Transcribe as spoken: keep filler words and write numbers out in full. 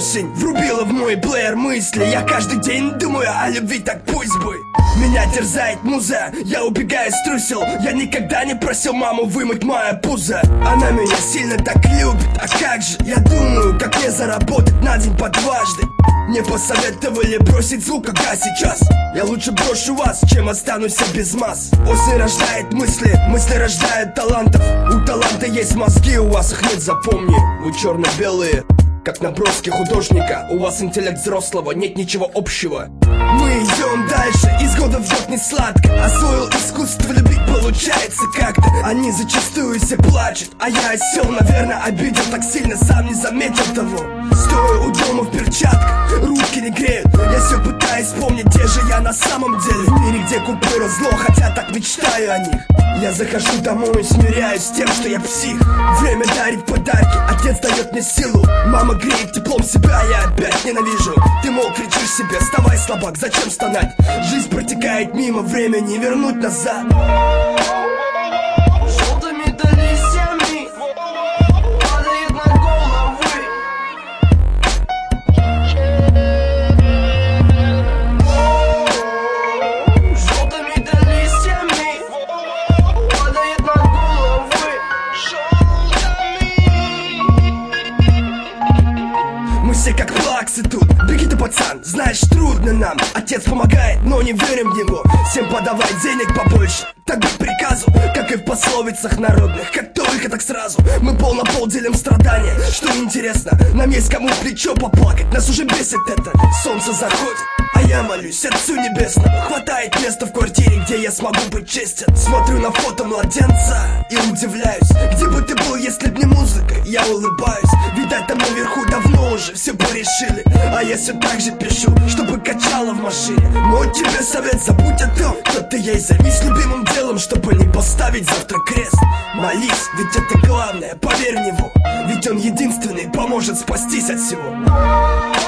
Осень врубила в мой плеер мысли. Я каждый день думаю о любви, так пусть бы. Меня терзает муза, я убегаю, струсил. Я никогда не просил маму вымыть мое пузо. Она меня сильно так любит, а как же? Я думаю, как мне заработать на день по дважды. Мне посоветовали бросить звук, когда сейчас я лучше брошу вас, чем останусь без масс. Осень рождает мысли, мысли рождают талантов. У таланта есть мозги, у вас их нет, запомни. Вы черно-белые, как наброски художника. У вас интеллект взрослого, нет ничего общего. Мы идем дальше, из года в год не сладко. Освоил искусство любить, получается как-то. Они зачастую все плачут, а я осел, наверное, обидел так сильно, сам не заметил того. Стоя у дома в перчатках, руки не греют. Я все пытаюсь вспомнить, где же я на самом деле. В мире, где купюра зло, хотя так мечтаю о них. Я захожу домой и смиряюсь с тем, что я псих. Время дарит подарки, отец дает мне силу. Мама греет теплом себя, я опять ненавижу. Ты, мол, кричишь себе, вставай, слабак, зачем стонать? Жизнь протекает мимо, время не вернуть назад. Желтыми-то листьями падает на головы. Желтыми-то листьями падает на головы. Мы все как плаксы тут. Беги ты, пацан, знаешь, трудно нам. Отец помогает, но не верим в него. Всем подавай денег побольше, так быть приказу, как и в пословицах народных. Как только, так сразу мы пол на пол делим страдания. Что интересно, нам есть кому в плечо поплакать. Нас уже бесит это, солнце заходит, а я молюсь Отцу Небесному. Хватает места в квартире, где я смогу быть честен. Смотрю на фото младенца и удивляюсь. Где бы ты был, если б не музыка? Я улыбаюсь, видать там наверху давно уже все порешили. А я все так же пишу, чтобы качало в машине. Мой тебе совет, забудь о том, кто ты есть. Займись любимым делом, чтобы не поставить завтра крест. Молись, ведь это главное, поверь в него. Ведь он единственный поможет спастись от всего.